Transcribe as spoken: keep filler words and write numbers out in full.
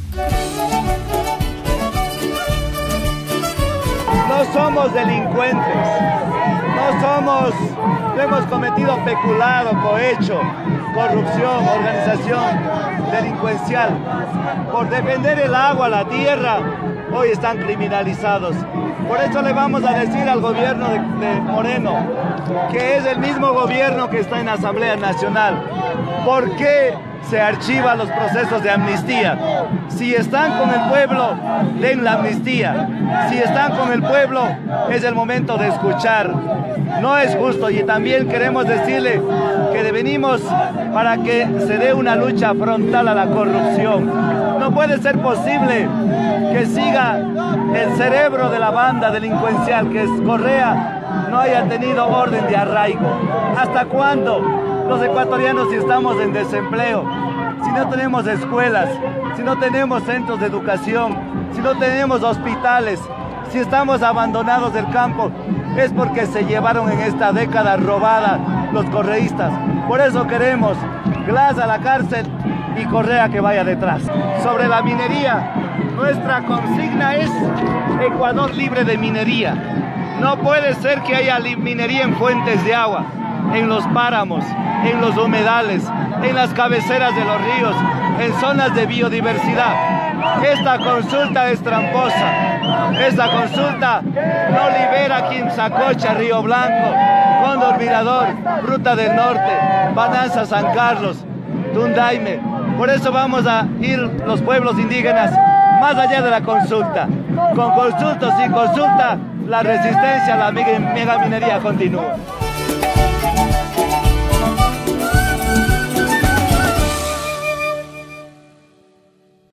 No somos delincuentes, no somos, no hemos cometido peculado, cohecho, corrupción, organización delincuencial. Por defender el agua, la tierra, hoy están criminalizados. Por eso le vamos a decir al gobierno de, de Moreno, que es el mismo gobierno que está en la Asamblea Nacional, ¿por qué se archivan los procesos de amnistía? Si están con el pueblo, den la amnistía. Si están con el pueblo, es el momento de escuchar. No es justo, y también queremos decirle que venimos para que se dé una lucha frontal a la corrupción. No puede ser posible que siga el cerebro de la banda delincuencial, que es Correa, no haya tenido orden de arraigo. ¿Hasta cuándo los ecuatorianos, si estamos en desempleo, si no tenemos escuelas, si no tenemos centros de educación, si no tenemos hospitales, si estamos abandonados del campo? Es porque se llevaron en esta década robada los correístas. Por eso queremos Glass a la cárcel y Correa que vaya detrás. Sobre la minería, nuestra consigna es Ecuador libre de minería. No puede ser que haya minería en fuentes de agua, en los páramos, en los humedales, en las cabeceras de los ríos, en zonas de biodiversidad. Esta consulta es tramposa. Esta consulta no libera Quimsacocha, Río Blanco, Cóndor Mirador, Ruta del Norte, Bananza, San Carlos, Tundaime. Por eso vamos a ir los pueblos indígenas más allá de la consulta. Con consulta o sin consulta, la resistencia a la megaminería continúa.